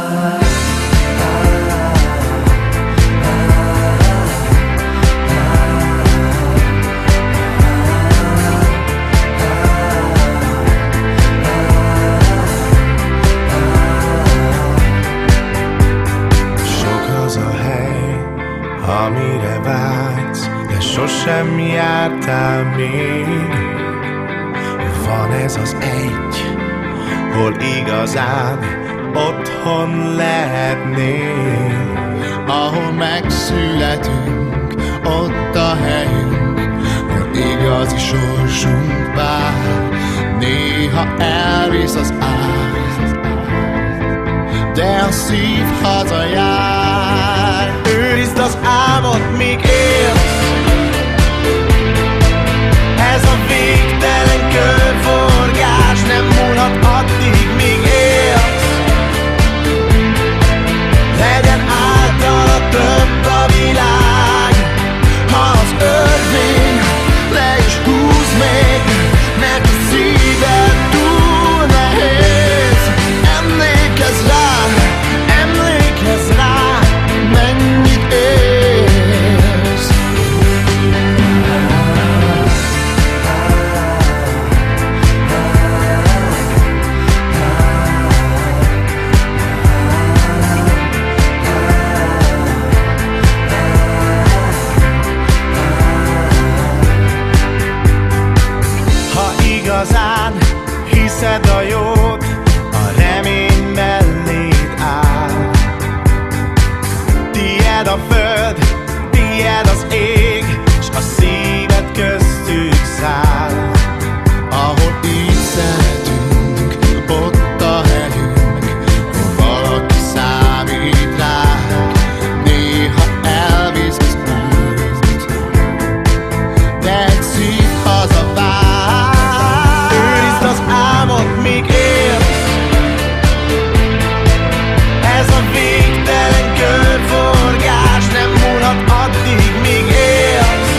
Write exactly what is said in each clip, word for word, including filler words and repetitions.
Amire vágysz, de sosem jártál még. Van ez az egy, hol igazán otthon lehetnél. Ahol megszületünk, ott a helyünk, hol igazi sorsunk vár. Néha elvisz az ász, de a szív hazajár. Őrizd az álmot, míg élsz. Ez a végtelen körforgás nem múlhat addig, míg élsz. Legyen általa több a világ. Ha az örvény, le is húz még, mert a szíved túl nehéz. Emlékezz rá, emlékezz rá, mennyit élsz. Ha igazán hiszed a jót, a remény melléd áll. Tied a föld, tied az ég, s a szíved köztük száll. Ahol így szeretünk, ott a helyünk, hol valaki számít ránk. Néha elvisz az út, de egy szív hazavár. Őrizd az álmot, míg élsz. Ez a végtelen körforgás nem múlhat addig, míg élsz.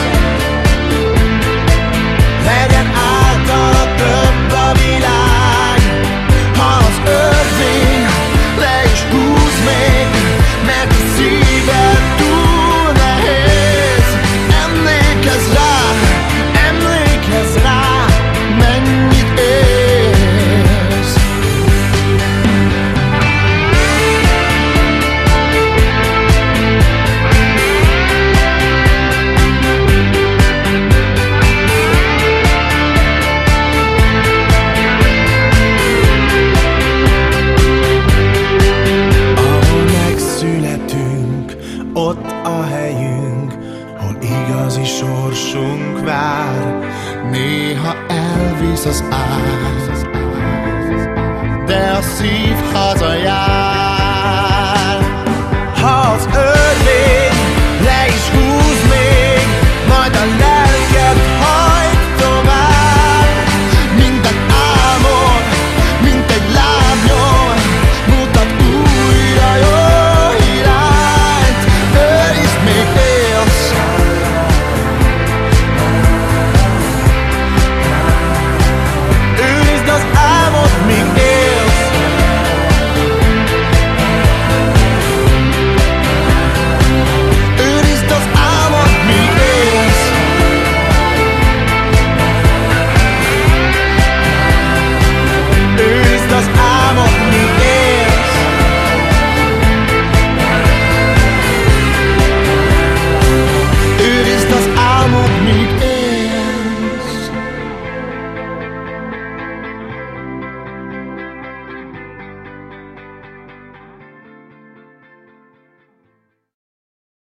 Legyen általa több a világ. Ha az örvény, le is húz még, mert a szíved túl nehéz. Emlékezz rá, emlékezz rá, mennyit élsz. Ahol megszületünk, ott a helyünk, hol igazi sorsunk vár. Néha elvisz az ász, de a szív hazajár. Ha az